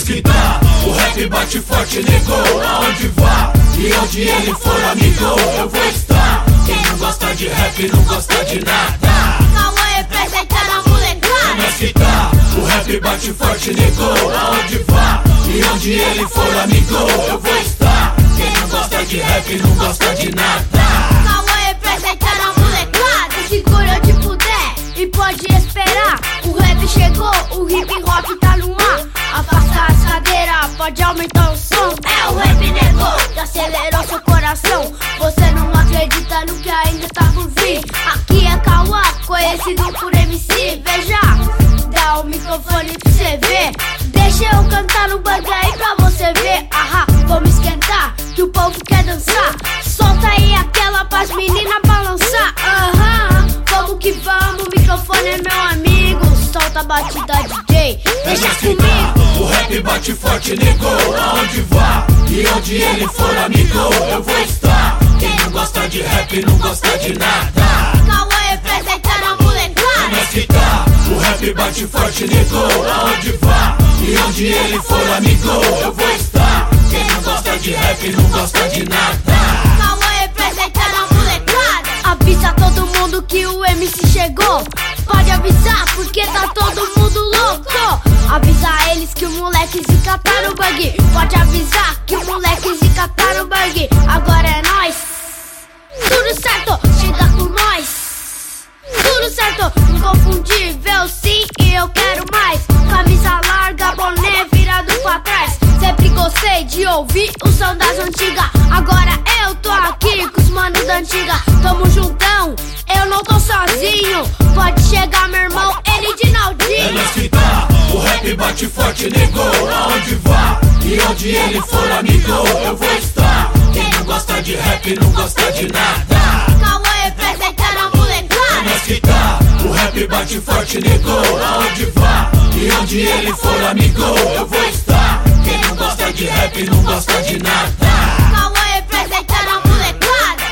nós que tá. O rap bate forte, negou, aonde vá e onde ele for, amigo, eu vou estar. Quem não gosta de rap não gosta de nada. Cauã representando a molecada. É nós que tá. O rap bate forte, negou, aonde vá e onde ele for, amigo, eu vou estar. Quem não gosta de rap não gosta de nada. Cauã representando a molecada. Segura onde puder e pode esperar. O rap chegou, o hip hop tá no ar. Afasta as cadeiras, pode aumentar o som. É o rap negou, que acelerou seu coração. Você não acredita no que ainda tá por vir. Aqui é Cauã, conhecido por MC. Veja, dá o microfone pra você ver. Deixa eu cantar no bang aí pra você ver. Ahá, vamos esquentar, que o povo quer dançar. Solta aí aquela pras meninas balançar. Aham, vamos que vamos, o microfone é meu amigo. Solta a batida, DJ, deixa comigo. O rap bate forte, negou, aonde vá e onde ele for, amigo, eu vou estar. Quem não gosta de rap não gosta de nada. Cauã representando a molecada. É nós que tá. O rap bate forte, negou, aonde vá e onde ele for, amigo, eu vou estar. Quem não gosta de rap não gosta de nada. Cauã representando a molecada. Avisa todo mundo que o MC chegou. Pode avisar porque tá todo mundo louco. Avisa eles que o moleque zica tá no bug. Pode avisar que o moleque zica tá no bug. Agora é nóis. Tudo certo, chega com nós. Tudo certo, inconfundível sim e eu quero mais. Camisa larga, boné virado pra trás. Sempre gostei de ouvir o som das antigas. Agora eu tô aqui com os manos da antiga. Tamo juntão, eu não tô sozinho. Pode chegar meu irmão, ele de É Naldinho. nós que tá. O rap bate forte, negou, aonde vá e onde ele for, amigo, eu vou estar. Quem não gosta de rap não gosta de nada. Cauã representando a molecada. É nós que tá. O rap bate forte, negou, aonde vá e onde ele for, amigo, eu vou estar. Quem não gosta de rap não gosta de nada. Cauã representando a molecada.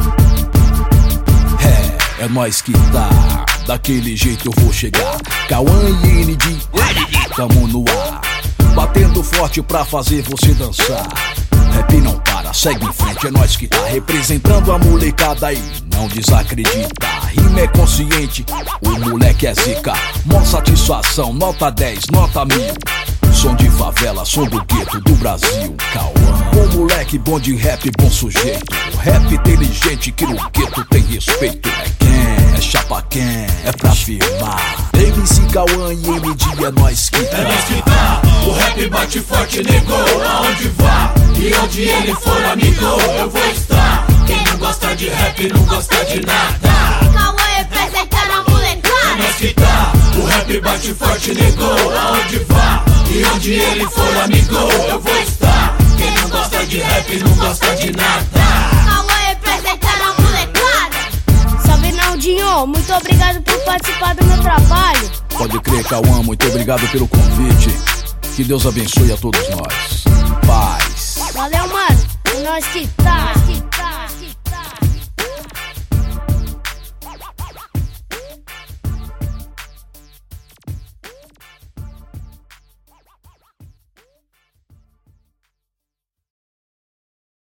É nós que tá, daquele jeito eu vou chegar. Cauã e ND, tamo no ar, batendo forte pra fazer você dançar. Rap não para, segue em frente, é nós que tá representando a molecada aí, não desacredita. Rima é consciente, o moleque é zica. Mó satisfação, nota 10, nota 1000. Som de favela, som do gueto do Brasil. Cauã, bom moleque, bom de rap, bom sujeito. Rap inteligente que no gueto tem respeito. É quem, é chapa quem, é pra firmar. MC Cauã e ND é nós que tá. É nós que tá. O rap bate forte, negou, aonde vá e onde ele for, amigo, eu vou estar. Quem não gosta de rap não gosta de nada. Cauã representando a molecada. É nós que tá. O rap bate forte, negou, aonde vá e onde ele for, amigo, eu vou estar. Quem não gosta de rap não gosta de nada. Cauã representando a molecada. Salve Naldinho, muito obrigado por participar do meu trabalho. Pode crer, Cauã, muito obrigado pelo convite. Que Deus abençoe a todos nós. Paz. Valeu, mano. É nós que tá.